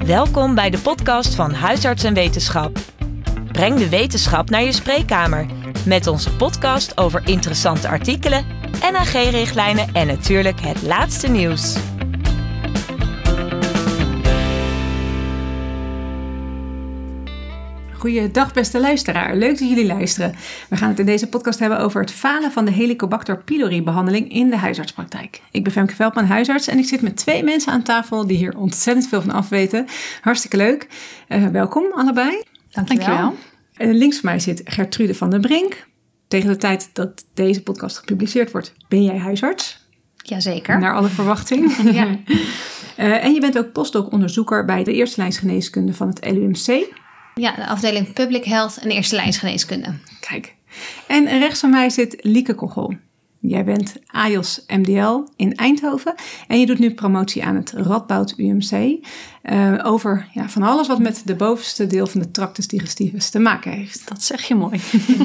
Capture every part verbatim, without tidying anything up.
Welkom bij de podcast van Huisarts en Wetenschap. Breng de wetenschap naar je spreekkamer met onze podcast over interessante artikelen, N A G-richtlijnen en natuurlijk het laatste nieuws. Goeiedag beste luisteraar, leuk dat jullie luisteren. We gaan het in deze podcast hebben over het falen van de Helicobacter pylori behandeling in de huisartspraktijk. Ik ben Femke Veldman, huisarts, en ik zit met twee mensen aan tafel die hier ontzettend veel van afweten. Hartstikke leuk. Uh, welkom allebei. Dankjewel. Dankjewel. Uh, links van mij zit Gertrude van den Brink. Tegen de tijd dat deze podcast gepubliceerd wordt, ben jij huisarts. Jazeker. Naar alle verwachting. Ja. uh, en je bent ook postdoc-onderzoeker bij de eerste lijns geneeskunde van het L U M C. Ja, de afdeling Public Health en eerste lijns geneeskunde. Kijk. En rechts van mij zit Lieke Kochel. Jij bent A J O S M D L in Eindhoven. En je doet nu promotie aan het Radboud U M C. Uh, over ja, van alles wat met de bovenste deel van de tractus digestivus te maken heeft. Dat zeg je mooi.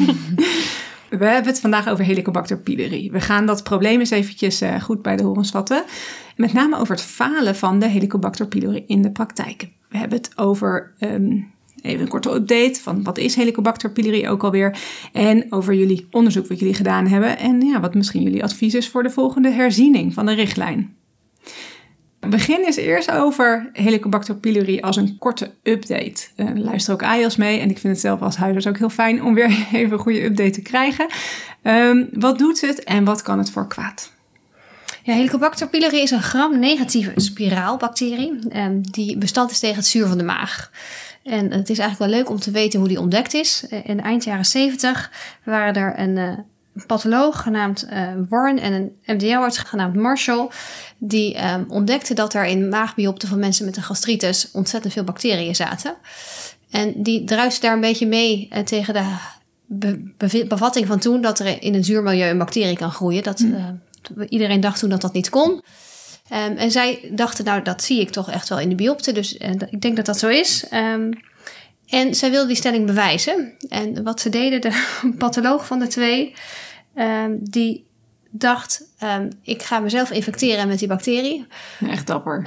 We hebben het vandaag over Helicobacter pylori. We gaan dat probleem eens eventjes uh, goed bij de horens vatten. Met name over het falen van de Helicobacter pylori in de praktijk. We hebben het over... Um, Even een korte update van wat is Helicobacter pylori ook alweer. En over jullie onderzoek wat jullie gedaan hebben. En ja, wat misschien jullie advies is voor de volgende herziening van de richtlijn. We beginnen eens eerst over Helicobacter pylori als een korte update. Uh, luister ook A J O S mee. En ik vind het zelf als huisarts ook heel fijn om weer even een goede update te krijgen. Um, wat doet het en wat kan het voor kwaad? Ja, Helicobacter pylori is een gram-negatieve spiraalbacterie. Um, die bestand is tegen het zuur van de maag. En het is eigenlijk wel leuk om te weten hoe die ontdekt is. In eind jaren zeventig waren er een uh, patholoog genaamd uh, Warren en een M D L-arts genaamd Marshall. Die um, ontdekten dat er in maagbiopten van mensen met een gastritis ontzettend veel bacteriën zaten. En die druisten daar een beetje mee uh, tegen de be- be- bevatting van toen dat er in een zuurmilieu een bacterie kan groeien. Dat, uh, iedereen dacht toen dat dat niet kon. Um, en zij dachten, nou, dat zie ik toch echt wel in de biopte. Dus uh, ik denk dat dat zo is. Um, en zij wilden die stelling bewijzen. En wat ze deden, de patholoog van de twee, um, die dacht, um, ik ga mezelf infecteren met die bacterie. Echt dapper.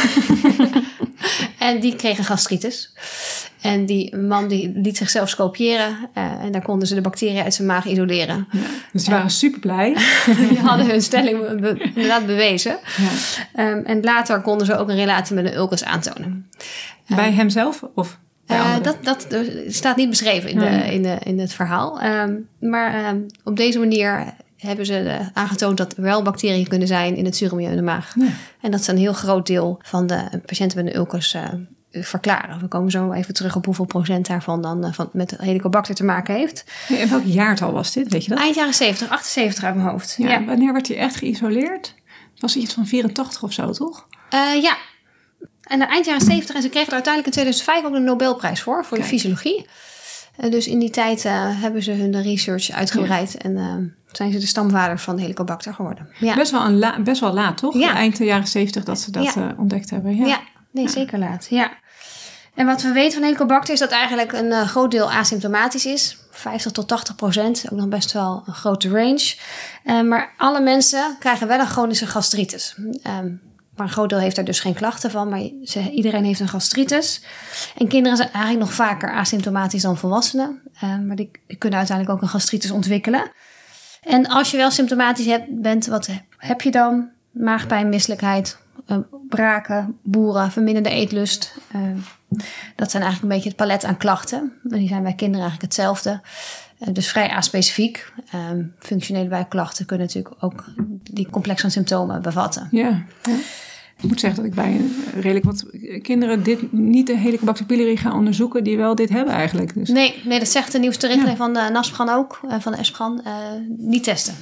En die kreeg een gastritis. En die man die liet zichzelf scopiëren. Uh, en daar konden ze de bacteriën uit zijn maag isoleren. Ja, dus ze waren uh, super blij. Die hadden hun stelling be- inderdaad bewezen. Ja. Um, en later konden ze ook een relatie met een ulcus aantonen. Bij um, hemzelf of bij uh, dat, dat staat niet beschreven in, de, hmm. in, de, in het verhaal. Um, maar um, op deze manier hebben ze uh, aangetoond dat er wel bacteriën kunnen zijn in het zuurmilieu in de maag. Ja. En dat is een heel groot deel van de patiënten met een ulcus uh, verklaren. We komen zo even terug op hoeveel procent daarvan dan uh, van, met Helicobacter te maken heeft. Ja, en welk jaartal was dit, weet je dat? Eind jaren zeventig, achtenzeventig uit mijn hoofd. Ja, ja. Wanneer werd hij echt geïsoleerd? Het was iets van vierentachtig of zo, toch? Uh, ja. En de eind jaren zeventig. En ze kregen er uiteindelijk in tweeduizend vijf ook de Nobelprijs voor. Voor Kijk. de fysiologie. Uh, dus in die tijd uh, hebben ze hun research uitgebreid. Ja. En uh, zijn ze de stamvader van de Helicobacter geworden. Ja. Best, wel een la- best wel laat, toch? Ja. Eind de jaren zeventig dat ze dat ja. uh, ontdekt hebben. Ja, ja. nee, ja. zeker laat. Ja. En wat we weten van Helicobacter is dat eigenlijk een uh, groot deel asymptomatisch is. vijftig tot tachtig procent. Ook nog best wel een grote range. Uh, maar alle mensen krijgen wel een chronische gastritis. Um, Maar een groot deel heeft daar dus geen klachten van. Maar ze, iedereen heeft een gastritis. En kinderen zijn eigenlijk nog vaker asymptomatisch dan volwassenen. Uh, maar die, die kunnen uiteindelijk ook een gastritis ontwikkelen. En als je wel symptomatisch hebt, bent, wat heb je dan? Maagpijn, misselijkheid, uh, braken, boeren, verminderde eetlust. Uh, dat zijn eigenlijk een beetje het palet aan klachten. En die zijn bij kinderen eigenlijk hetzelfde. Uh, dus vrij aspecifiek. Um, functionele buikklachten kunnen natuurlijk ook die complex aan symptomen bevatten. Ja, ja. Ik moet zeggen dat ik bij redelijk wat kinderen dit niet de Helicobacter pylori gaan onderzoeken die wel dit hebben eigenlijk. Dus. Nee, nee, dat zegt de nieuwste richtlijn ja. van de NASPGHAN ook, van de ESPGHAN, uh, niet testen.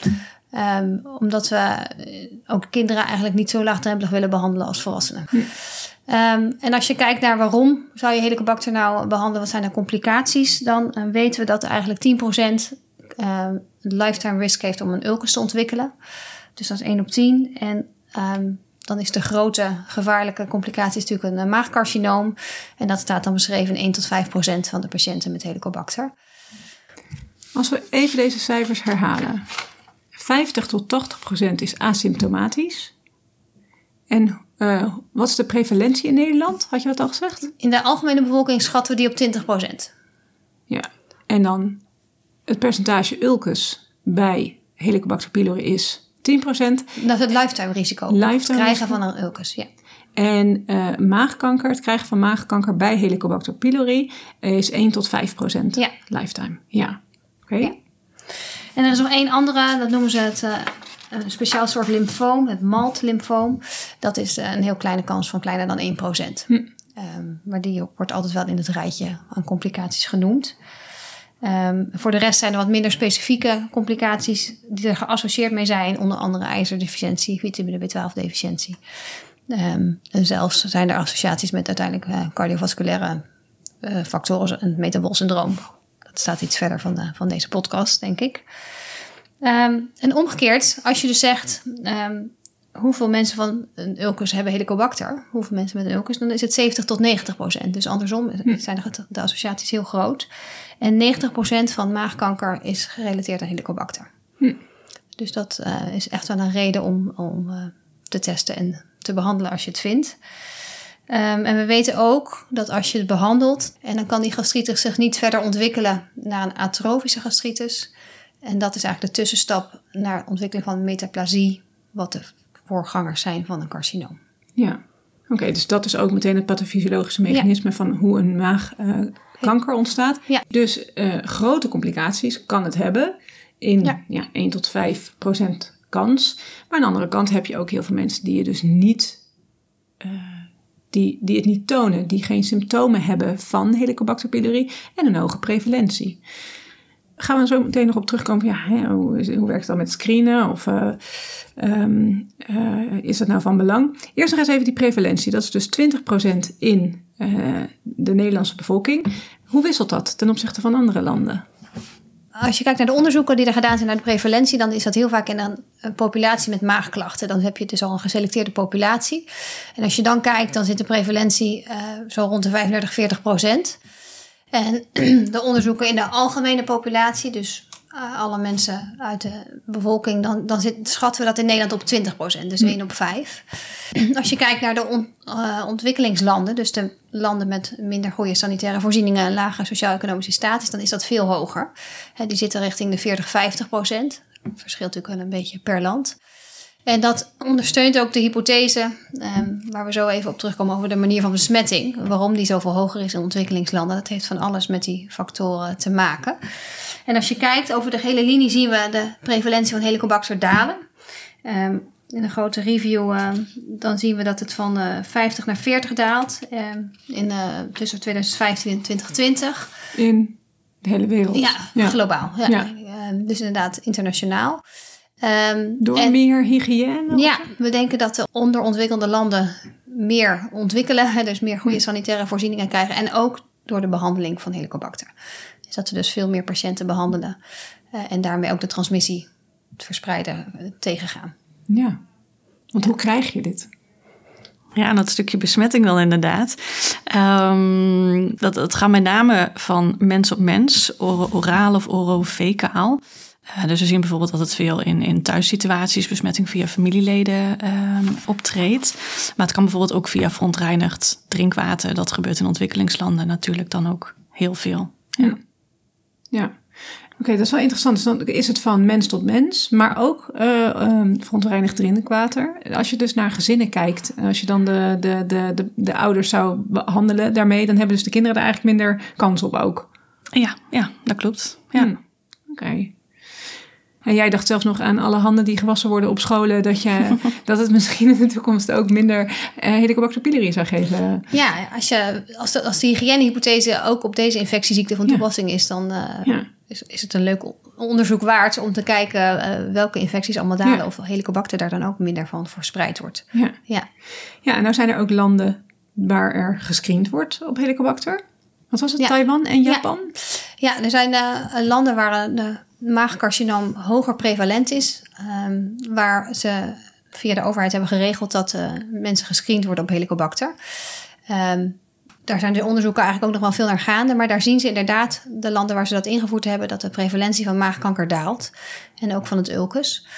Um, omdat we ook kinderen eigenlijk niet zo laagdrempelig willen behandelen als volwassenen. Hm. Um, en als je kijkt naar waarom zou je Helicobacter nou behandelen, wat zijn de complicaties, dan uh, weten we dat er eigenlijk tien procent uh, lifetime risk heeft om een ulcus te ontwikkelen. Dus dat is één op tien. En um, dan is de grote gevaarlijke complicatie natuurlijk een maagcarcinoom. En dat staat dan beschreven in één tot vijf procent van de patiënten met Helicobacter. Als we even deze cijfers herhalen. vijftig tot tachtig procent is asymptomatisch. En Uh, wat is de prevalentie in Nederland? Had je dat al gezegd? In de algemene bevolking schatten we die op twintig procent. Ja, en dan het percentage ulcus bij Helicobacter pylori is tien procent. Dat is het lifetime risico. Lifetime het krijgen risico. van een ulcus, ja. En uh, maagkanker, het krijgen van maagkanker bij Helicobacter pylori is één tot vijf procent ja. lifetime. Ja, oké. Okay. Ja. En er is nog één andere, dat noemen ze het uh, een speciaal soort lymfoom, het M A L T-lymfoom. Dat is uh, een heel kleine kans van kleiner dan één procent. Hm. Um, maar die wordt altijd wel in het rijtje aan complicaties genoemd. Um, voor de rest zijn er wat minder specifieke complicaties die er geassocieerd mee zijn. Onder andere ijzerdeficiëntie, vitamine B twaalf deficiëntie. Um, en zelfs zijn er associaties met uiteindelijk uh, cardiovasculaire uh, factoren en het metabool syndroom. Dat staat iets verder van, de, van deze podcast, denk ik. Um, en omgekeerd, als je dus zegt um, hoeveel mensen van een ulcus hebben helicobacter, hoeveel mensen met een ulcus, dan is het zeventig tot negentig procent. Dus andersom zijn de, de associaties heel groot. En negentig procent van maagkanker is gerelateerd aan helicobacter. Hm. Dus dat uh, is echt wel een reden om, om uh, te testen en te behandelen als je het vindt. Um, en we weten ook dat als je het behandelt, en dan kan die gastritis zich niet verder ontwikkelen naar een atrofische gastritis. En dat is eigenlijk de tussenstap naar ontwikkeling van metaplasie, wat de voorgangers zijn van een carcinoom. Ja, oké, okay, dus dat is ook meteen het pathofysiologische mechanisme ja. van hoe een maagkanker uh, ontstaat. Ja. Dus uh, grote complicaties kan het hebben in ja. Ja, één tot vijf procent kans. Maar aan de andere kant heb je ook heel veel mensen die je dus niet, uh, die, die het niet tonen, die geen symptomen hebben van Helicobacter pylori en een hoge prevalentie. Gaan we zo meteen nog op terugkomen. Ja, hè, hoe, is, hoe werkt het dan met screenen? Of uh, um, uh, is dat nou van belang? Eerst nog eens even die prevalentie. Dat is dus twintig procent in uh, de Nederlandse bevolking. Hoe wisselt dat ten opzichte van andere landen? Als je kijkt naar de onderzoeken die er gedaan zijn naar de prevalentie, dan is dat heel vaak in een, een populatie met maagklachten. Dan heb je dus al een geselecteerde populatie. En als je dan kijkt, dan zit de prevalentie uh, zo rond de vijfendertig, veertig procent. En de onderzoeken in de algemene populatie, dus uh, alle mensen uit de bevolking, dan, dan zit, schatten we dat in Nederland op twintig procent, dus één op vijf. Als je kijkt naar de on, uh, ontwikkelingslanden, dus de landen met minder goede sanitaire voorzieningen en lage sociaal-economische status, dan is dat veel hoger. He, die zitten richting de veertig, vijftig procent. Dat verschilt natuurlijk wel een beetje per land. En dat ondersteunt ook de hypothese, um, waar we zo even op terugkomen over de manier van besmetting. Waarom die zoveel hoger is in ontwikkelingslanden. Dat heeft van alles met die factoren te maken. En als je kijkt over de hele linie zien we de prevalentie van Helicobacter dalen. Um, in een grote review uh, dan zien we dat het van uh, vijftig naar veertig daalt. Um, in, uh, tussen twintig vijftien en twintig twintig. In de hele wereld? Ja, ja. globaal. Ja. Ja. Um, dus inderdaad internationaal. Um, Door en, meer hygiëne? Ja, we denken dat de onderontwikkelde landen meer ontwikkelen. Dus meer goede sanitaire voorzieningen krijgen. En ook door de behandeling van Helicobacter. Dus dat we dus veel meer patiënten behandelen. Uh, en daarmee ook de transmissie, het verspreiden, uh, tegengaan. Ja, want ja. hoe krijg je dit? Ja, dat stukje besmetting wel inderdaad. Um, dat, dat gaat met name van mens op mens, oraal of orovekaal. Uh, dus we zien bijvoorbeeld dat het veel in, in thuissituaties, besmetting via familieleden uh, optreedt. Maar het kan bijvoorbeeld ook via verontreinigd drinkwater. Dat gebeurt in ontwikkelingslanden natuurlijk dan ook heel veel. Ja, ja. ja. Oké, okay, dat is wel interessant. Dus dan is het van mens tot mens, maar ook uh, um, verontreinigd drinkwater. Als je dus naar gezinnen kijkt, als je dan de, de, de, de, de ouders zou behandelen daarmee, dan hebben dus de kinderen er eigenlijk minder kans op ook. Ja, ja, dat klopt. Ja. Hmm. Oké. Okay. En jij dacht zelfs nog aan alle handen die gewassen worden op scholen, dat, je, dat het misschien in de toekomst ook minder uh, Helicobacter pylori zou geven. Ja, als, je, als, de, als de hygiënehypothese ook op deze infectieziekte van toepassing ja. is, dan uh, ja. is, is het een leuk onderzoek waard om te kijken uh, welke infecties allemaal dalen ja. of Helicobacter daar dan ook minder van verspreid wordt. Ja. Ja. ja, en nou zijn er ook landen waar er gescreend wordt op Helicobacter. Wat was het? Ja. Taiwan en Japan? Ja, ja er zijn uh, landen waar de maagcarcinoom hoger prevalent is. Um, waar ze via de overheid hebben geregeld dat uh, mensen gescreend worden op Helicobacter. Um, daar zijn de onderzoeken eigenlijk ook nog wel veel naar gaande. Maar daar zien ze inderdaad, de landen waar ze dat ingevoerd hebben, dat de prevalentie van maagkanker daalt. En ook van het ulcus.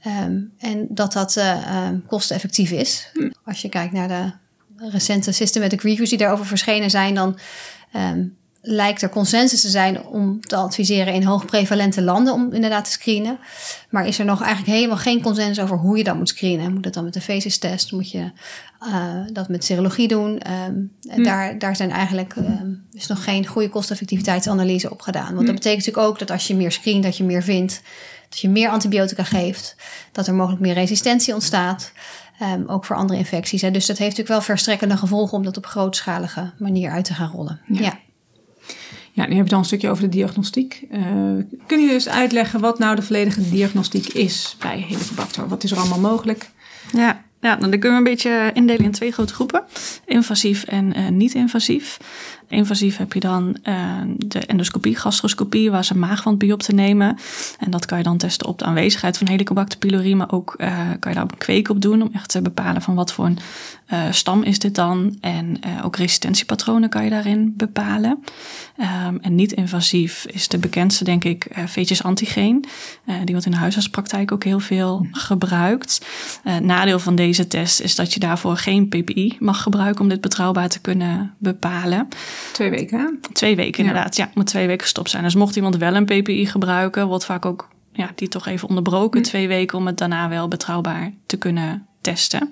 Um, en dat dat uh, um, kosteneffectief is. Hm. Als je kijkt naar de recente systematic reviews die daarover verschenen zijn, dan um, lijkt er consensus te zijn om te adviseren in hoogprevalente landen om inderdaad te screenen. Maar is er nog eigenlijk helemaal geen consensus over hoe je dat moet screenen? Moet het dan met de FACES-test? Moet je uh, dat met serologie doen? Um, hm. daar, daar zijn eigenlijk um, is nog geen goede kosteneffectiviteitsanalyse op gedaan. Want hm. dat betekent natuurlijk ook dat als je meer screent, dat je meer vindt. Dat je meer antibiotica geeft. Dat er mogelijk meer resistentie ontstaat. Um, ook voor andere infecties. Hè. Dus dat heeft natuurlijk wel verstrekkende gevolgen om dat op grootschalige manier uit te gaan rollen. Ja. ja. Ja, nu heb je dan een stukje over de diagnostiek. Uh, kun je dus uitleggen wat nou de volledige diagnostiek is bij Helicobacter? Wat is er allemaal mogelijk? Ja, ja nou, dan kunnen we een beetje indelen in twee grote groepen. Invasief en uh, niet-invasief. Invasief heb je dan uh, de endoscopie, gastroscopie, waar ze maagwand bij op te nemen. En dat kan je dan testen op de aanwezigheid van Helicobacter pylori. Maar ook uh, kan je daar ook een kweek op doen om echt te bepalen van wat voor een uh, stam is dit dan. En uh, ook resistentiepatronen kan je daarin bepalen. Um, en niet-invasief is de bekendste, denk ik, uh, fetus antigeen. Uh, die wordt in de huisartspraktijk ook heel veel gebruikt. Uh, nadeel van deze test is dat je daarvoor geen P P I mag gebruiken om dit betrouwbaar te kunnen bepalen. Twee weken, hè? Twee weken, inderdaad. Ja, ja moet twee weken gestopt zijn. Dus mocht iemand wel een P P I gebruiken, wordt vaak ook ja, die toch even onderbroken. Hm. Twee weken om het daarna wel betrouwbaar te kunnen testen.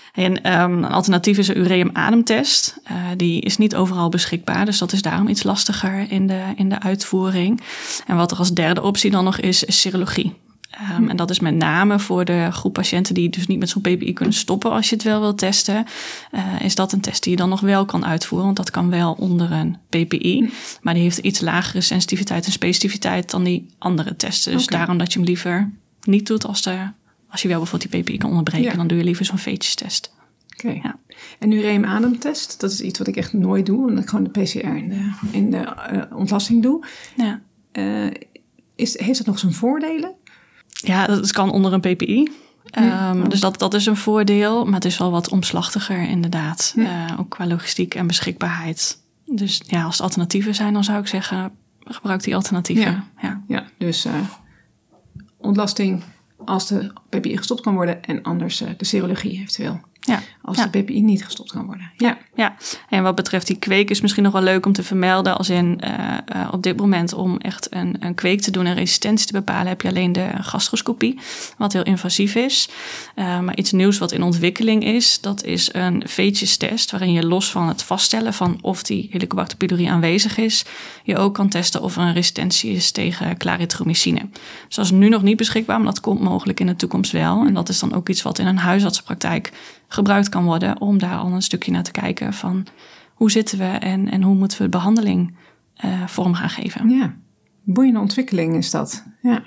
En um, een alternatief is een ureum-ademtest. Uh, die is niet overal beschikbaar, dus dat is daarom iets lastiger in de, in de uitvoering. En wat er als derde optie dan nog is, is serologie. Um, hm. En dat is met name voor de groep patiënten die dus niet met zo'n P P I kunnen stoppen als je het wel wilt testen. Uh, is dat een test die je dan nog wel kan uitvoeren, want dat kan wel onder een P P I. Hm. Maar die heeft iets lagere sensitiviteit en specificiteit dan die andere testen. Dus okay. Daarom dat je hem liever niet doet als de... Als je wel bijvoorbeeld die P P I kan onderbreken, ja. dan doe je liever zo'n feetjestest. Oké. Okay. Ja. En ureum-ademtest, dat is iets wat ik echt nooit doe. Omdat ik gewoon de P C R in de, in de uh, ontlasting doe. Ja. Uh, is, heeft dat nog zijn voordelen? Ja, dat kan onder een P P I. Ja. Um, dus dat, dat is een voordeel. Maar het is wel wat omslachtiger inderdaad. Ja. Uh, ook qua logistiek en beschikbaarheid. Dus ja, als het alternatieven zijn, dan zou ik zeggen, gebruik die alternatieven. Ja, ja. ja dus uh, ontlasting... als de P P I gestopt kan worden en anders uh, de serologie eventueel. Ja. Als ja. de P P I niet gestopt kan worden. Ja. ja, en wat betreft die kweek is misschien nog wel leuk om te vermelden. Als in uh, uh, op dit moment om echt een, een kweek te doen en resistentie te bepalen, heb je alleen de gastroscopie, wat heel invasief is. Uh, maar iets nieuws wat in ontwikkeling is, dat is een feetjestest waarin je los van het vaststellen van of die Helicobacter pylori aanwezig is, je ook kan testen of er een resistentie is tegen clarithromycine. Dus dat is nu nog niet beschikbaar, maar dat komt mogelijk in de toekomst wel. En dat is dan ook iets wat in een huisartsenpraktijk gebruikt kan worden om daar al een stukje naar te kijken van hoe zitten we en, en hoe moeten we de behandeling uh, vorm gaan geven. Ja, boeiende ontwikkeling is dat. Ja.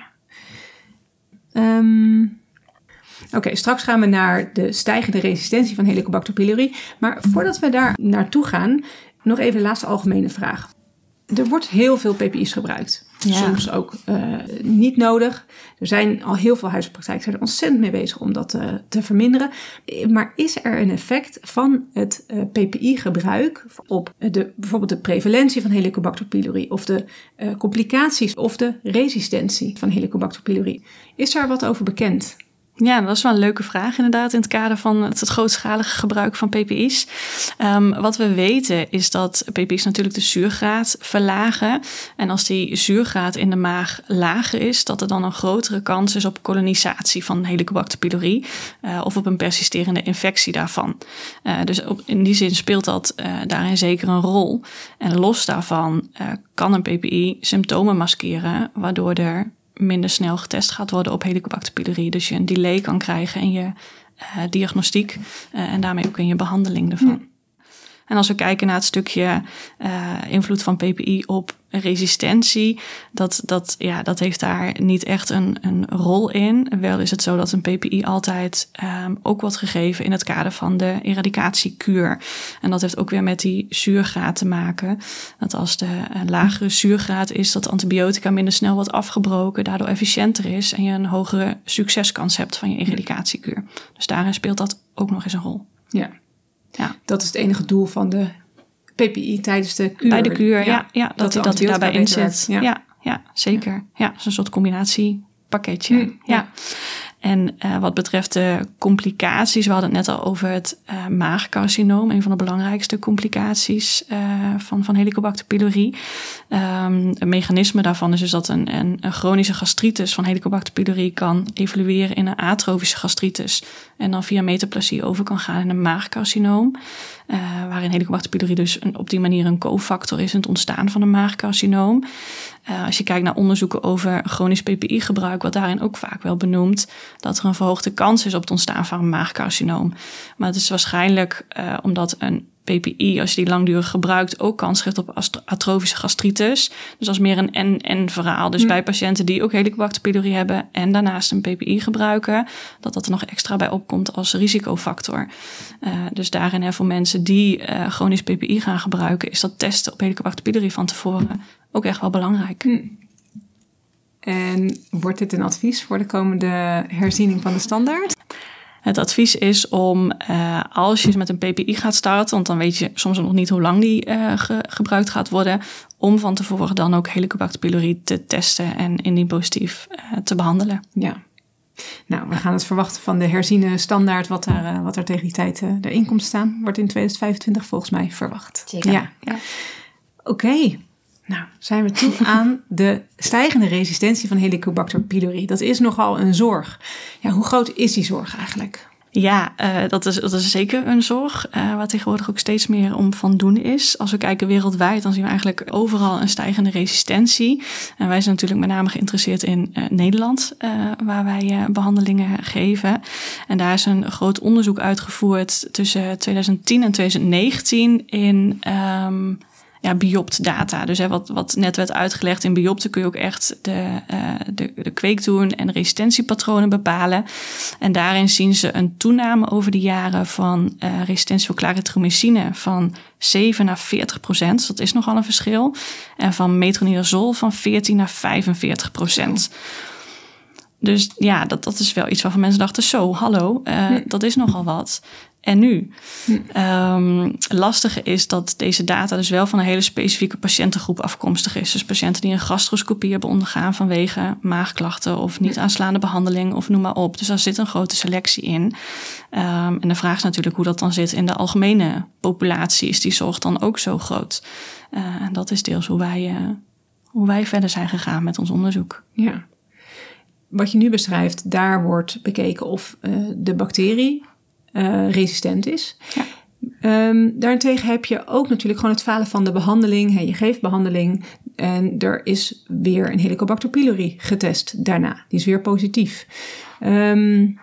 Um, Oké, okay, straks gaan we naar de stijgende resistentie van Helicobacter pylori. Maar voordat we daar naartoe gaan, nog even de laatste algemene vraag. Er wordt heel veel P P I's gebruikt. Ja. Soms ook uh, niet nodig. Er zijn al heel veel huisartsenpraktijken zijn er ontzettend mee bezig om dat uh, te verminderen. Maar is er een effect van het uh, P P I-gebruik op de, bijvoorbeeld de prevalentie van Helicobacter pylori of de uh, complicaties of de resistentie van Helicobacter pylori? Is daar wat over bekend? Ja, dat is wel een leuke vraag inderdaad in het kader van het, het grootschalige gebruik van P P I's. Um, wat we weten is dat P P I's natuurlijk de zuurgraad verlagen. En als die zuurgraad in de maag lager is, dat er dan een grotere kans is op kolonisatie van Helicobacter pylori uh, of op een persisterende infectie daarvan. Uh, dus op, in die zin speelt dat uh, daarin zeker een rol. En los daarvan uh, kan een P P I symptomen maskeren, waardoor er minder snel getest gaat worden op Helicobacter pylori. Dus je een delay kan krijgen in je uh, diagnostiek uh, en daarmee ook in je behandeling ervan. Hm. En als we kijken naar het stukje uh, invloed van P P I op resistentie, dat, dat, ja, dat heeft daar niet echt een, een rol in. Wel is het zo dat een P P I altijd um, ook wordt gegeven in het kader van de eradicatiekuur. En dat heeft ook weer met die zuurgraad te maken. Dat als de uh, lagere zuurgraad is, dat antibiotica minder snel wordt afgebroken, daardoor efficiënter is en je een hogere succeskans hebt van je eradicatiekuur. Dus daarin speelt dat ook nog eens een rol. Ja. Ja. Dat is het enige doel van de P P I tijdens de kuur. Bij de kuur, ja. ja, ja dat, dat, dat hij daarbij inzet. Ja. Ja, ja, zeker. Ja. Ja, dat is een soort combinatiepakketje. Mm, ja. ja. En uh, wat betreft de complicaties, we hadden het net al over het uh, maagcarcinoom, een van de belangrijkste complicaties uh, van, van Helicobacter pylori. Um, een mechanisme daarvan is dus dat een, een, een chronische gastritis van Helicobacter pylori kan evolueren in een atrofische gastritis en dan via metaplasie over kan gaan in een maagcarcinoom. Uh, waarin Helicobacter pylori dus een, op die manier een cofactor is in het ontstaan van een maagcarcinoom. Uh, als je kijkt naar onderzoeken over chronisch P P I-gebruik, wordt daarin ook vaak wel benoemd dat er een verhoogde kans is op het ontstaan van een maagcarcinoom. Maar het is waarschijnlijk uh, omdat een P P I, als je die langdurig gebruikt, ook kans geeft op atrofische gastritis. Dus dat is meer een en-en verhaal. Dus hm. bij patiënten die ook Helicobacter pylori hebben en daarnaast een P P I gebruiken, dat dat er nog extra bij opkomt als risicofactor. Uh, dus daarin hè, voor mensen die uh, chronisch P P I gaan gebruiken, is dat testen op Helicobacter pylori van tevoren ook echt wel belangrijk. Hm. En wordt dit een advies voor de komende herziening van de standaard? Het advies is om, uh, als je met een P P I gaat starten, want dan weet je soms nog niet hoe lang die uh, ge- gebruikt gaat worden, om van tevoren dan ook Helicobacter pylori te testen en indien positief uh, te behandelen. Ja. Nou, we gaan het verwachten van de herziene standaard, wat daar, uh, wat er tegen die tijd uh, erin komt staan. Wordt in tweeduizend vijfentwintig volgens mij verwacht. Zeker. Ja. ja. Oké. Okay. Nou, zijn we toe aan de stijgende resistentie van Helicobacter pylori. Dat is nogal een zorg. Ja, hoe groot is die zorg eigenlijk? Ja, uh, dat, is, dat is zeker een zorg uh, waar tegenwoordig ook steeds meer om van doen is. Als we kijken wereldwijd, dan zien we eigenlijk overal een stijgende resistentie. En wij zijn natuurlijk met name geïnteresseerd in uh, Nederland, uh, waar wij uh, behandelingen geven. En daar is een groot onderzoek uitgevoerd tussen twintig tien en twintig negentien in Um, Ja, bioptdata. Dus hè, wat, wat net werd uitgelegd, in biopten kun je ook echt de, uh, de, de kweek doen en de resistentiepatronen bepalen. En daarin zien ze een toename over de jaren van uh, resistentie voor clarithromycine van zeven naar veertig procent. Dus dat is nogal een verschil. En van metronidazol van veertien naar vijfenveertig procent. Dus ja, dat, dat is wel iets waarvan mensen dachten, zo, hallo, uh, nee. dat is nogal wat. En nu? Hm. Um, lastige is dat deze data dus wel van een hele specifieke patiëntengroep afkomstig is. Dus patiënten die een gastroscopie hebben ondergaan vanwege maagklachten of niet aanslaande behandeling of noem maar op. Dus daar zit een grote selectie in. Um, en de vraag is natuurlijk hoe dat dan zit in de algemene populatie. Is die zorg dan ook zo groot? Uh, en dat is deels hoe wij, uh, hoe wij verder zijn gegaan met ons onderzoek. Ja. Wat je nu beschrijft, daar wordt bekeken of uh, de bacterie Uh, resistent is. Ja. Um, daarentegen heb je ook natuurlijk gewoon het falen van de behandeling. Hey, je geeft behandeling en er is weer een Helicobacter pylori getest daarna. Die is weer positief. Um,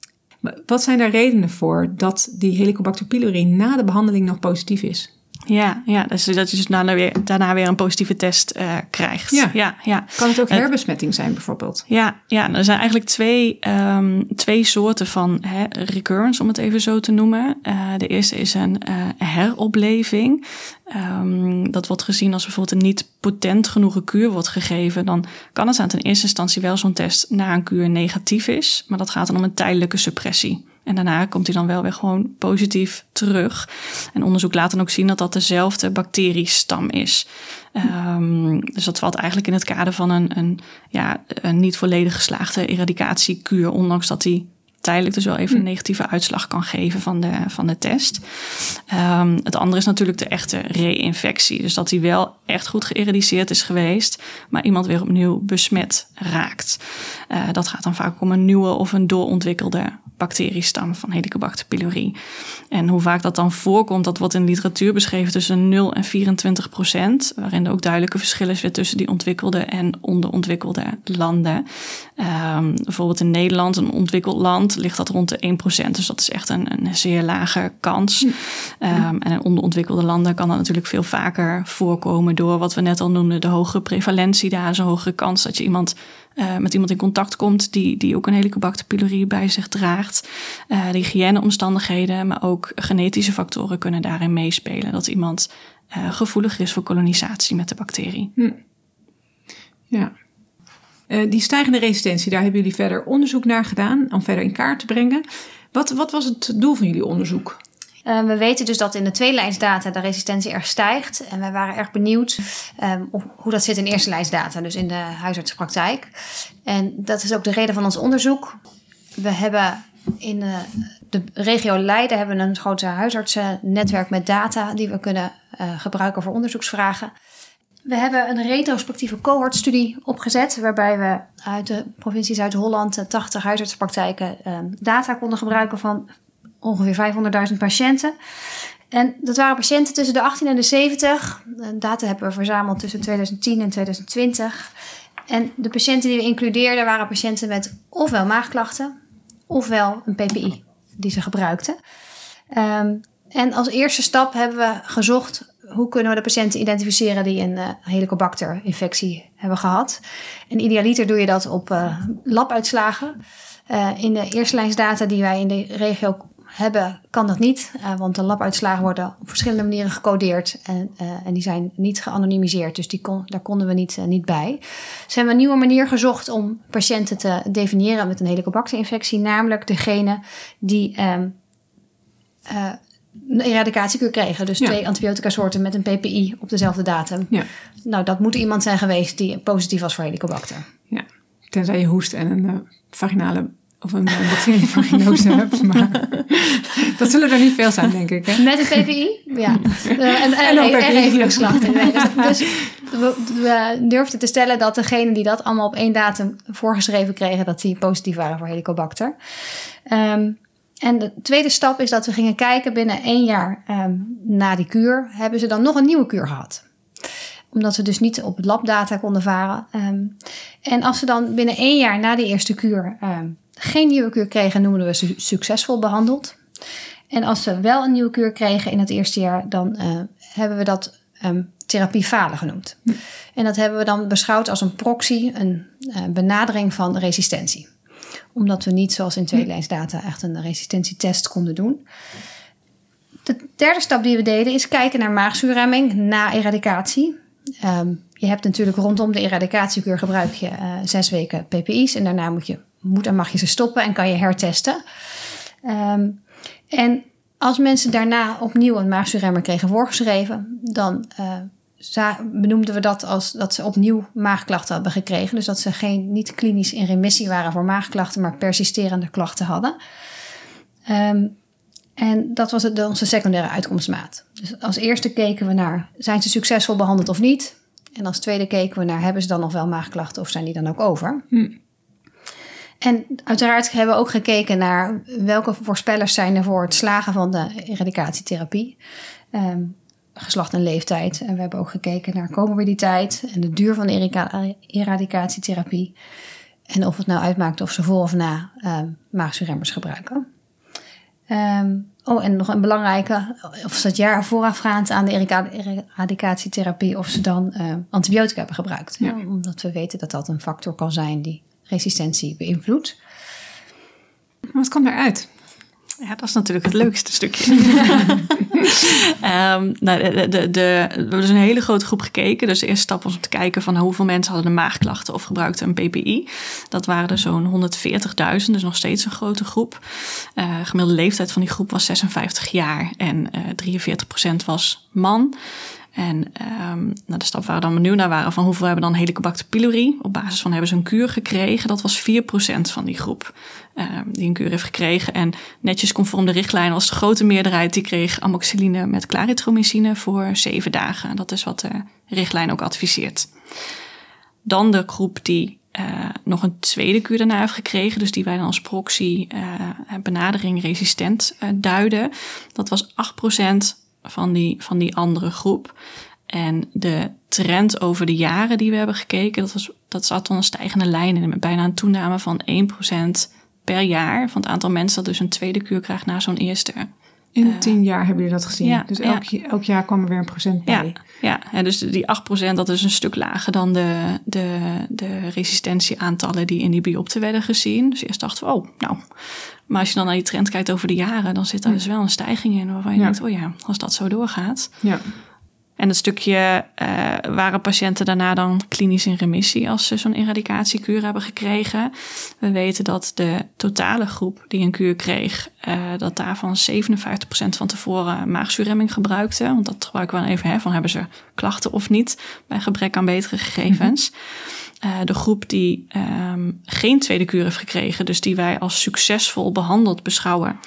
wat zijn daar redenen voor dat die Helicobacter pylori na de behandeling nog positief is? Ja, ja, dus dat je dus daarna weer, daarna weer een positieve test uh, krijgt. Ja. Ja, ja. Kan het ook herbesmetting zijn bijvoorbeeld? Ja, ja, er zijn eigenlijk twee, um, twee soorten van hè, recurrence, om het even zo te noemen. Uh, de eerste is een uh, heropleving. Um, dat wordt gezien als bijvoorbeeld een niet potent genoeg kuur wordt gegeven. Dan kan het zijn dat in eerste instantie wel zo'n test na een kuur negatief is. Maar dat gaat dan om een tijdelijke suppressie. En daarna komt hij dan wel weer gewoon positief terug. En onderzoek laat dan ook zien dat dat dezelfde bacteriestam is. Um, dus dat valt eigenlijk in het kader van een, een, ja, een niet volledig geslaagde eradicatiekuur. Ondanks dat die tijdelijk dus wel even een negatieve uitslag kan geven van de, van de test. Um, het andere is natuurlijk de echte re-infectie. Dus dat die wel echt goed geëradiceerd is geweest, maar iemand weer opnieuw besmet raakt. Uh, dat gaat dan vaak om een nieuwe of een doorontwikkelde bacteriestam van Helicobacter pylori. En hoe vaak dat dan voorkomt, dat wordt in de literatuur beschreven tussen nul en vierentwintig procent, waarin er ook duidelijke verschillen is weer tussen die ontwikkelde en onderontwikkelde landen. Um, bijvoorbeeld in Nederland, een ontwikkeld land, ligt dat rond de één procent. Dus dat is echt een, een zeer lage kans. Um, en in onderontwikkelde landen kan dat natuurlijk veel vaker voorkomen door wat we net al noemden, de hogere prevalentie. Daar is een hogere kans dat je iemand Uh, met iemand in contact komt die, die ook een Helicobacter pylori bij zich draagt. Uh, de hygiëneomstandigheden, maar ook genetische factoren kunnen daarin meespelen. Dat iemand uh, gevoeliger is voor kolonisatie met de bacterie. Hm. Ja. Uh, die stijgende resistentie, daar hebben jullie verder onderzoek naar gedaan om verder in kaart te brengen. Wat, wat was het doel van jullie onderzoek? Uh, we weten dus dat in de tweelijnsdata de resistentie erg stijgt. En wij waren erg benieuwd um, hoe dat zit in eerste lijnsdata, dus in de huisartsenpraktijk. En dat is ook de reden van ons onderzoek. we hebben in uh, de regio Leiden hebben we een groot huisartsennetwerk met data die we kunnen uh, gebruiken voor onderzoeksvragen. We hebben een retrospectieve cohortstudie opgezet, waarbij we uit de provincie Zuid-Holland tachtig huisartsenpraktijken uh, data konden gebruiken van ongeveer vijfhonderdduizend patiënten. En dat waren patiënten tussen de achttien en de zeventig. Data hebben we verzameld tussen tweeduizend tien en tweeduizend twintig. En de patiënten die we includeerden waren patiënten met ofwel maagklachten, ofwel een P P I die ze gebruikten. Um, en als eerste stap hebben we gezocht, hoe kunnen we de patiënten identificeren die een uh, Helicobacter-infectie hebben gehad. En idealiter doe je dat op uh, labuitslagen. Uh, in de eerstelijnsdata die wij in de regio hebben, kan dat niet. Uh, want de labuitslagen worden op verschillende manieren gecodeerd. En, uh, en die zijn niet geanonimiseerd. Dus die kon, daar konden we niet, uh, niet bij. Dus hebben we een nieuwe manier gezocht om patiënten te definiëren met een Helicobacter-infectie. Namelijk degene die um, uh, een eradicatiekuur kregen. Dus ja. twee antibiotica soorten met een P P I op dezelfde datum. Ja. Nou, dat moet iemand zijn geweest die positief was voor Helicobacter. Ja, tenzij je hoest en een uh, vaginale of een uh, bacterievaginose hebt. Maar dat zullen er niet veel zijn, denk ik. Hè? Met een P P I? Ja. Uh, en en, en, en refluxklachten. Nee, dus we, we durfden te stellen dat degenen die dat allemaal op één datum voorgeschreven kregen, dat die positief waren voor Helicobacter. Um, En de tweede stap is dat we gingen kijken binnen één jaar um, na die kuur, hebben ze dan nog een nieuwe kuur gehad. Omdat we dus niet op het labdata konden varen. Um, en als ze dan binnen één jaar na die eerste kuur um, geen nieuwe kuur kregen, noemen we ze succesvol behandeld. En als ze wel een nieuwe kuur kregen in het eerste jaar, dan uh, hebben we dat um, therapie falen genoemd. Hm. En dat hebben we dan beschouwd als een proxy, een uh, benadering van resistentie. Omdat we niet zoals in tweelijnsdata echt een resistentietest konden doen. De derde stap die we deden is kijken naar maagzuurremming na eradicatie. Um, je hebt natuurlijk rondom de eradicatiekuur gebruik je uh, zes weken P P I's. En daarna moet, je, moet en mag je ze stoppen en kan je hertesten. Um, en als mensen daarna opnieuw een maagzuurremmer kregen voorgeschreven, dan uh, benoemden we dat als dat ze opnieuw maagklachten hadden gekregen. Dus dat ze geen, niet klinisch in remissie waren voor maagklachten, maar persisterende klachten hadden. Um, en dat was het, onze secundaire uitkomstmaat. Dus als eerste keken we naar, zijn ze succesvol behandeld of niet? En als tweede keken we naar, hebben ze dan nog wel maagklachten of zijn die dan ook over? Hm. En uiteraard hebben we ook gekeken naar welke voorspellers zijn er voor het slagen van de eradicatietherapie. Um, geslacht en leeftijd. En we hebben ook gekeken naar comorbiditeit en de duur van de erika- eradicatietherapie. En of het nou uitmaakt of ze voor of na um, maagzuurremmers gebruiken. Um, oh, en nog een belangrijke, of ze het jaar voorafgaand aan de erika- eradicatietherapie, of ze dan uh, antibiotica hebben gebruikt. Ja. Ja, omdat we weten dat dat een factor kan zijn die resistentie beïnvloedt. Wat kwam eruit? Ja, dat is natuurlijk het leukste stukje. um, nou, de, de, de, we hebben dus een hele grote groep gekeken. Dus de eerste stap was om te kijken van hoeveel mensen hadden de maagklachten of gebruikten een P P I. Dat waren er zo'n honderdveertigduizend, dus nog steeds een grote groep. Uh, gemiddelde leeftijd van die groep was zesenvijftig jaar en uh, drieënveertig procent was man. En um, nou, de stap waar we dan benieuwd naar waren van hoeveel hebben dan Helicobacter pylori. Op basis van hebben ze een kuur gekregen. Dat was vier procent van die groep uh, die een kuur heeft gekregen. En netjes conform de richtlijn was de grote meerderheid die kreeg amoxicilline met clarithromycine voor zeven dagen. Dat is wat de richtlijn ook adviseert. Dan de groep die uh, nog een tweede kuur daarna heeft gekregen. Dus die wij dan als proxy uh, benadering resistent uh, duiden. Dat was acht procent van die, van die andere groep. En de trend over de jaren die we hebben gekeken, dat, was, dat zat dan een stijgende lijn in. Met bijna een toename van één procent per jaar van het aantal mensen dat dus een tweede kuur krijgt na zo'n eerste. In uh, tien jaar hebben jullie dat gezien? Ja, dus elk, ja. elk jaar kwam er weer een procent bij? Ja, ja. En dus die acht procent, dat is een stuk lager dan de, de, de resistentieaantallen die in die biopten werden gezien. Dus eerst dachten we, oh, nou. Maar als je dan naar die trend kijkt over de jaren, dan zit daar dus wel een stijging in waarvan je ja. denkt, oh ja, als dat zo doorgaat. Ja. En het stukje uh, waren patiënten daarna dan klinisch in remissie als ze zo'n eradicatiekuur hebben gekregen. We weten dat de totale groep die een kuur kreeg, uh, dat daarvan zevenenvijftig procent van tevoren maagzuurremming gebruikte. Want dat gebruiken we dan even, hè, van hebben ze klachten of niet, bij gebrek aan betere gegevens. Uh, de groep die um, geen tweede kuur heeft gekregen, dus die wij als succesvol behandeld beschouwen,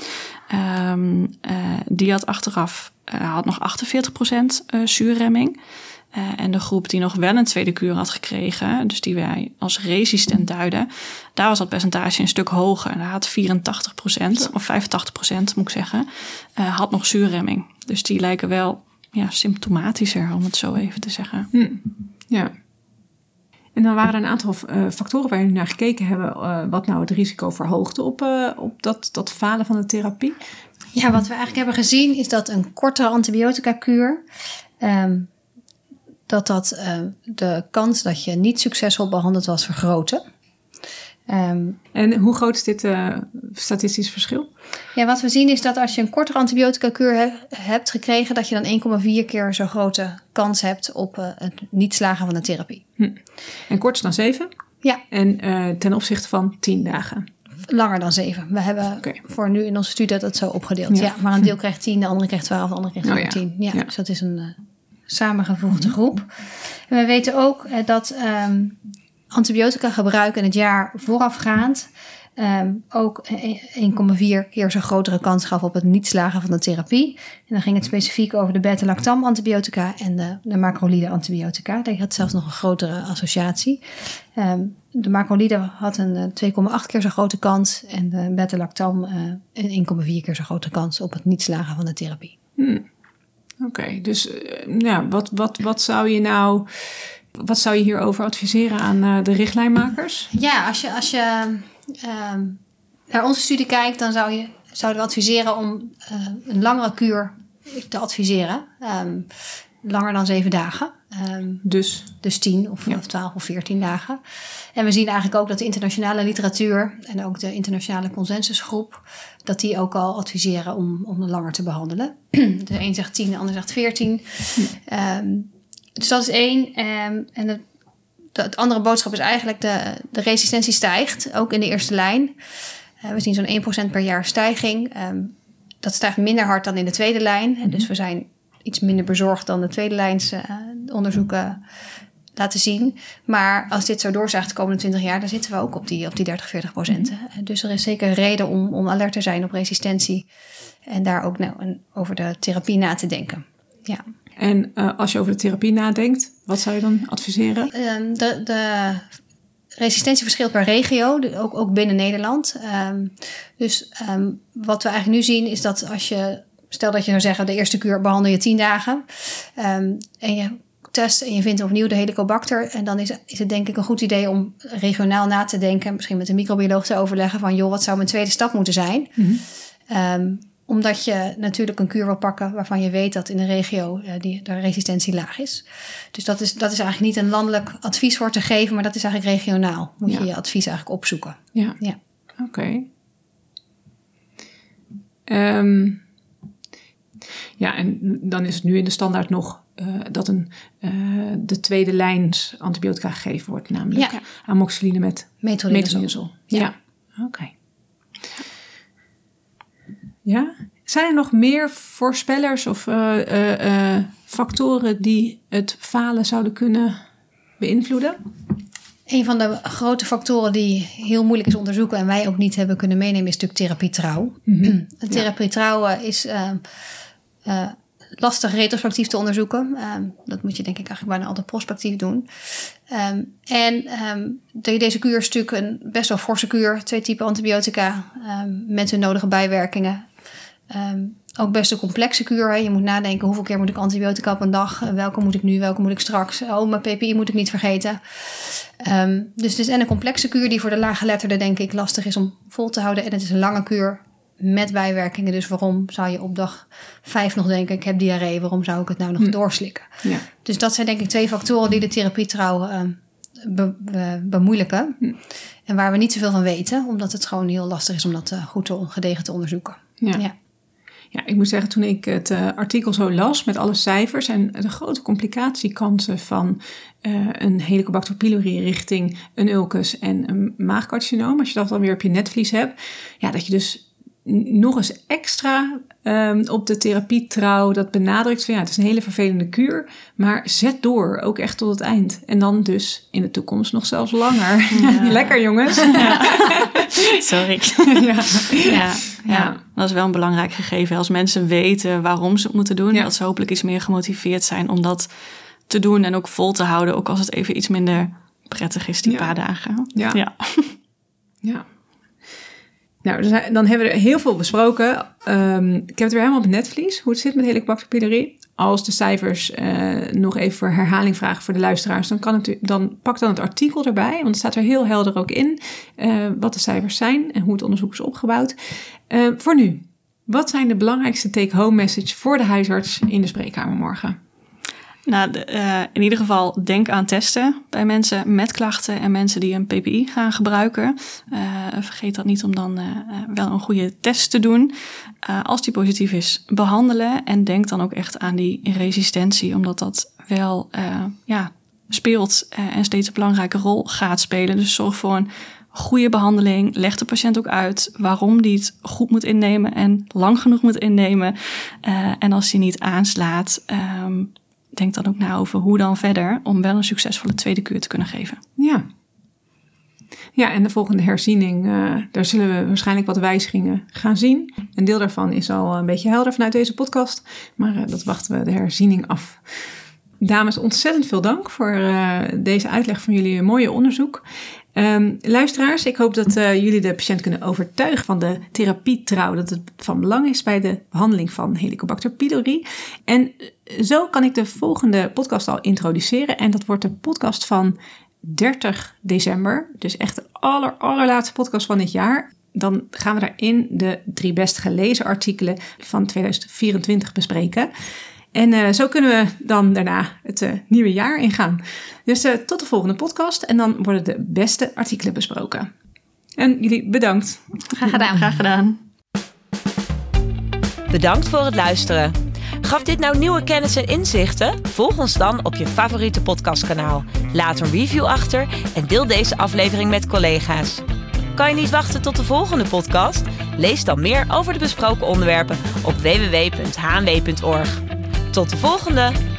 um, uh, die had achteraf uh, had nog achtenveertig procent uh, zuurremming. Uh, en de groep die nog wel een tweede kuur had gekregen, dus die wij als resistent duiden, daar was dat percentage een stuk hoger. Daar had vierentachtig procent, of vijfentachtig procent moet ik zeggen, uh, had nog zuurremming. Dus die lijken wel ja, symptomatischer, om het zo even te zeggen. Hm. Ja. En dan waren er een aantal uh, factoren waar jullie naar gekeken hebben, uh, wat nou het risico verhoogde op, uh, op dat, dat falen van de therapie. Ja, wat we eigenlijk hebben gezien is dat een kortere antibiotica-kuur, um, dat dat uh, de kans dat je niet succesvol behandeld was vergroten. Um, en hoe groot is dit uh, statistisch verschil? Ja, wat we zien is dat als je een kortere antibiotica-kuur he, hebt gekregen, dat je dan één komma vier keer zo grote kans hebt op uh, het niet slagen van de therapie. Hm. En korter dan zeven? Ja. En uh, ten opzichte van tien dagen? Langer dan zeven. We hebben okay. voor nu in onze studie dat zo opgedeeld. Ja. Ja, maar een deel krijgt tien, de andere krijgt twaalf, de andere krijgt veertien. Oh, ja. Ja, ja. Dus dat is een uh, samengevoegde mm-hmm. groep. En we weten ook uh, dat um, antibiotica gebruik in het jaar voorafgaand Um, ook één komma vier keer zo grotere kans gaf op het niet slagen van de therapie. En dan ging het specifiek over de beta-lactam antibiotica en de, de macrolide antibiotica. Die had zelfs nog een grotere associatie. Um, de macrolide had een twee komma acht keer zo grote kans en de beta-lactam uh, een één komma vier keer zo grote kans op het niet slagen van de therapie. Hmm. Oké, okay, dus uh, ja, wat, wat, wat zou je nou... Wat zou je hierover adviseren aan uh, de richtlijnmakers? Ja, als je... Als je Um, naar onze studie kijkt, dan zou je, zouden we adviseren om uh, een langere kuur te adviseren. Um, langer dan zeven dagen. Um, dus? Dus tien of, ja. of twaalf of veertien dagen. En we zien eigenlijk ook dat de internationale literatuur en ook de internationale consensusgroep, dat die ook al adviseren om, om langer te behandelen. De een zegt tien, de ander zegt veertien. Hm. Um, dus dat is één. Um, en de De, de andere boodschap is eigenlijk de, de resistentie stijgt, ook in de eerste lijn. Uh, we zien zo'n één procent per jaar stijging. Um, dat stijgt minder hard dan in de tweede lijn. Mm-hmm. Dus we zijn iets minder bezorgd dan de tweede lijns uh, onderzoeken laten zien. Maar als dit zo doorzaagt de komende twintig jaar, dan zitten we ook op die, op die dertig, veertig procent. Mm-hmm. Dus er is zeker een reden om, om alert te zijn op resistentie. En daar ook nou, een, over de therapie na te denken. Ja. En uh, als je over de therapie nadenkt, wat zou je dan adviseren? Um, de, de resistentie verschilt per regio, ook, ook binnen Nederland. Um, dus um, wat we eigenlijk nu zien is dat als je... Stel dat je zou zeggen, de eerste kuur behandel je tien dagen. Um, en je test en je vindt opnieuw de Helicobacter. En dan is, is het denk ik een goed idee om regionaal na te denken. Misschien met een microbioloog te overleggen van... joh, wat zou mijn tweede stap moeten zijn? Mm-hmm. Um, Omdat je natuurlijk een kuur wil pakken waarvan je weet dat in de regio uh, die, de resistentie laag is. Dus dat is, dat is eigenlijk niet een landelijk advies voor te geven, maar dat is eigenlijk regionaal. Moet ja. je je advies eigenlijk opzoeken. Ja, ja. Oké. Okay. Um, ja, en dan is het nu in de standaard nog uh, dat een, uh, de tweede lijns antibiotica gegeven wordt, namelijk ja. amoxicilline met metronidazol. Ja, ja. Oké. Okay. Ja? Zijn er nog meer voorspellers of uh, uh, uh, factoren die het falen zouden kunnen beïnvloeden? Een van de grote factoren die heel moeilijk is onderzoeken en wij ook niet hebben kunnen meenemen is natuurlijk therapietrouw. Mm-hmm. Therapietrouw ja. is uh, uh, lastig retrospectief te onderzoeken. Um, dat moet je denk ik eigenlijk bijna altijd prospectief doen. Um, en um, deze kuur is natuurlijk een best wel forse kuur. Twee typen antibiotica um, met hun nodige bijwerkingen. Um, ook best een complexe kuur. Hè. Je moet nadenken hoeveel keer moet ik antibiotica op een dag. Welke moet ik nu, welke moet ik straks. Oh, mijn P P I moet ik niet vergeten. Um, dus het is en een complexe kuur die voor de laaggeletterden denk ik lastig is om vol te houden. En het is een lange kuur met bijwerkingen. Dus waarom zou je op dag vijf nog denken, ik heb diarree. Waarom zou ik het nou nog hm. doorslikken? Ja. Dus dat zijn denk ik twee factoren die de therapietrouw uh, be, be, bemoeilijken. Hm. En waar we niet zoveel van weten. Omdat het gewoon heel lastig is om dat uh, goed te, gedegen te onderzoeken. Ja. Ja. Ja, ik moet zeggen, toen ik het uh, artikel zo las met alle cijfers en de grote complicatiekansen van uh, een Helicobacter pylori richting een ulcus en een maagcarcinoom, als je dat dan weer op je netvlies hebt, ja, dat je dus nog eens extra um, op de therapietrouw dat benadrukt van ja, het is een hele vervelende kuur, maar zet door, ook echt tot het eind. En dan dus in de toekomst nog zelfs langer. Ja. Lekker jongens. Ja. Sorry. Ja. Ja, ja, dat is wel een belangrijk gegeven. Als mensen weten waarom ze het moeten doen, Ja. dat ze hopelijk iets meer gemotiveerd zijn om dat te doen en ook vol te houden, ook als het even iets minder prettig is die Ja. paar dagen. Ja. Ja. Ja. Nou, dan hebben we er heel veel besproken. Um, ik heb het weer helemaal op het netvlies, hoe het zit met Helicobacter pylori. Als de cijfers uh, nog even voor herhaling vragen voor de luisteraars, dan, kan het, dan pak dan het artikel erbij. Want het staat er heel helder ook in uh, wat de cijfers zijn en hoe het onderzoek is opgebouwd. Uh, voor nu, wat zijn de belangrijkste take-home message voor de huisarts in de spreekkamer morgen? Nou, de, uh, in ieder geval denk aan testen bij mensen met klachten en mensen die een P P I gaan gebruiken. Uh, vergeet dat niet om dan uh, wel een goede test te doen. Uh, als die positief is, behandelen en denk dan ook echt aan die resistentie, omdat dat wel uh, ja, speelt uh, en steeds een belangrijke rol gaat spelen. Dus zorg voor een goede behandeling. Leg de patiënt ook uit waarom die het goed moet innemen en lang genoeg moet innemen. Uh, en als die niet aanslaat, um, denk dan ook na over hoe dan verder om wel een succesvolle tweede kuur te kunnen geven. Ja. Ja, en de volgende herziening, uh, daar zullen we waarschijnlijk wat wijzigingen gaan zien. Een deel daarvan is al een beetje helder vanuit deze podcast, maar uh, dat wachten we de herziening af. Dames, ontzettend veel dank voor uh, deze uitleg van jullie mooie onderzoek. Um, luisteraars, ik hoop dat uh, jullie de patiënt kunnen overtuigen van de therapietrouw, dat het van belang is bij de behandeling van Helicobacter pylori. En zo kan ik de volgende podcast al introduceren en dat wordt de podcast van dertig december, dus echt de aller, allerlaatste podcast van dit jaar. Dan gaan we daarin de drie best gelezen artikelen van tweeduizend vierentwintig bespreken. En uh, zo kunnen we dan daarna het uh, nieuwe jaar ingaan. Dus uh, tot de volgende podcast en dan worden de beste artikelen besproken. En jullie bedankt. Graag gedaan. Graag gedaan. Bedankt voor het luisteren. Gaf dit nou nieuwe kennis en inzichten? Volg ons dan op je favoriete podcastkanaal. Laat een review achter en deel deze aflevering met collega's. Kan je niet wachten tot de volgende podcast? Lees dan meer over de besproken onderwerpen op w w w punt h n w punt org. Tot de volgende!